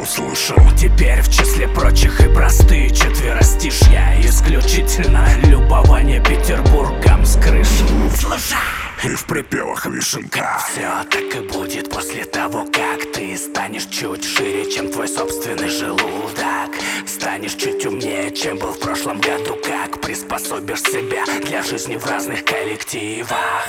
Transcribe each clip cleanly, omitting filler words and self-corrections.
услышал. Теперь в числе прочих и простые четверостишья, исключительно любование Петербургом с крыши. Слушай! И в припевах вишенка. Все так и будет после того, как ты станешь чуть шире, чем твой собственный желудок. Станешь чуть умнее, чем был в прошлом году. Как приспособишь себя для жизни в разных коллективах.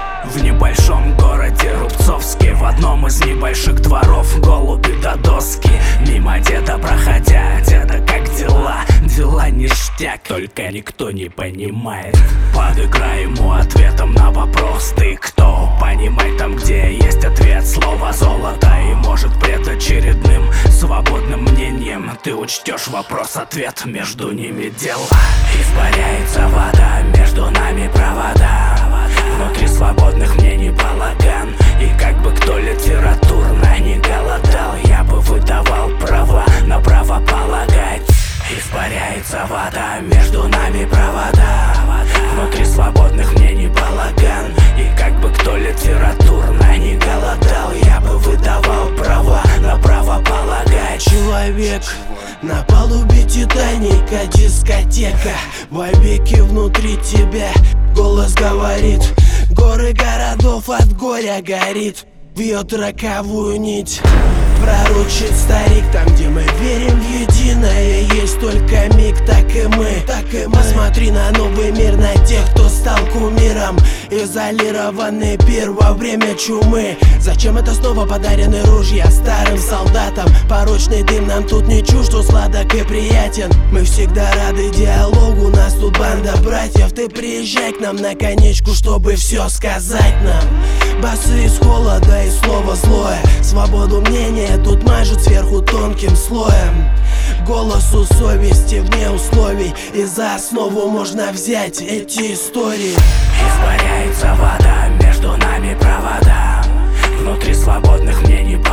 В небольшом городе Рубцовске, в одном из небольших дворов, голуби до доски. Мимо деда проходя: деда, как дела? Дела ништяк, только никто не понимает. Подыграй ему ответом на вопрос: ты кто? Понимай, там, где есть ответ, слово золото. И может пред очередным свободным мнением ты учтешь вопрос-ответ, между ними дела. Испаряется вода, между нами провода. Внутри свободных мнений балаган. И как бы кто литературно не голодал, я бы выдавал права на право полагать. Испаряется вода, между нами провода. Внутри свободных мнений балаган. И как бы кто литературно не голодал, я бы выдавал права на право полагать. Человек на палубе Титаника, дискотека. Вайбеки внутри тебя, голос говорит: горы городов от горя горит. Вьет роковую нить, пророчит старик. Там, где мы верим в единое, есть только миг, так и мы. Посмотри на новый мир, на тех, кто стал кумиром. Изолированный пир во время чумы. Зачем это снова подарены ружья старым солдатам? Порочный дым нам тут не чужд, он сладок и приятен. Мы всегда рады диалогу, нас тут банда братьев. Ты приезжай к нам на конечку, чтобы все сказать нам. Басы из холода и слово злое. Свободу мнения тут мажут сверху тонким слоем. Голосу совести вне условий, и за основу можно взять эти истории. Испаряется вода, между нами провода. Внутри свободных мнений